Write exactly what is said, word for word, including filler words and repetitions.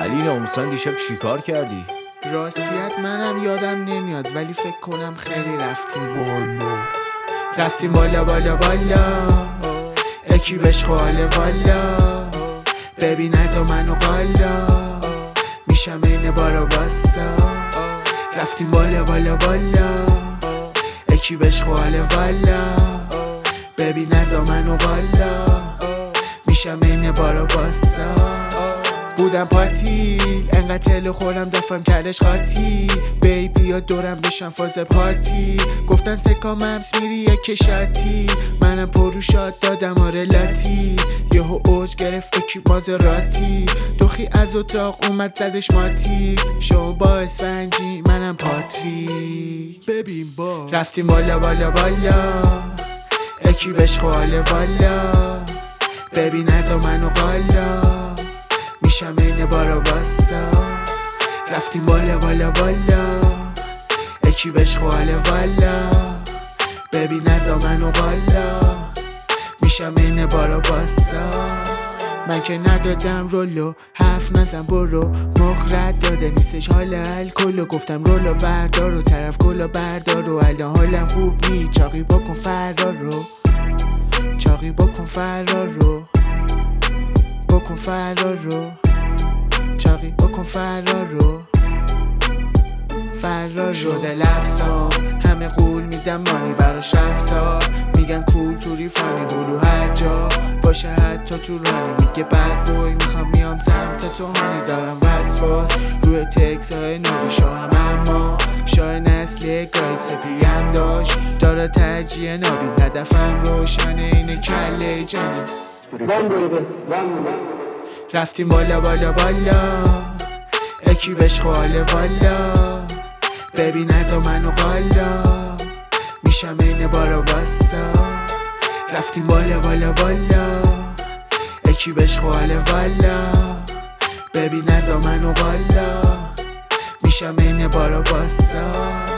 علی ناموسن دیشب چیکار کردی؟ راستیت منم یادم نمیاد ولی فکر کنم خیلی رفتیم بالا رفتیم بالا بالا بالا اکی بهش خواله والا ببین از منو قالا میشم این بارا باسا رفتیم بالا بالا بالا اکی بهش خواله والا ببین از منو قالا میشم این بارا باسا بودم پاتیل انقدر تلو خورم دفعم کردش خاطی بیبی یا دورم بشم فاز پارتی گفتن سکا ممس میری یک کشاتی منم پروشات دادم آره لاتی یهو اوج گرفت اکی مازراتی دوخی از اتاق اومد زدش ماتی شو با اسفنجی منم پاتریک ببین با رفتیم بالا بالا بالا اکی بهش خواله والا ببین از منو قالا میشم این بارا باسا رفتیم بالا بالا بالا اکی بهش خواله والا ببین از منو قالا میشم این بارا باسا من که ندادم رولو حرف نزن برو مخرد داده نیستش حال الکلو گفتم رولو بردار و طرف کلو بردار و الان حالم خوب نی چاقی بکن فرار رو چاقی بکن فرار رو بکن فرار رو چاقی بکن فرار رو فرار شده لفظام همه قول میدم مانی براش رفتار میگن کول توری فانی هلو هر جا باشه حتی تو رانی میگه بد بوی میخوام میام سمت تو هانی دارم وسواس روی تکس های نوری شاهم اما شاه نسلی گای سپیم داشت داره ترجیح نابی هدفم روشنه اینه کله جانی رفتیم بالا بالا بالا اکی بهش خواله والا ببین از منو قالا میشم این بارا باسا رفتیم بالا بالا بالا اکی بهش خواله والا ببین از منو قالا میشم این بارا باسا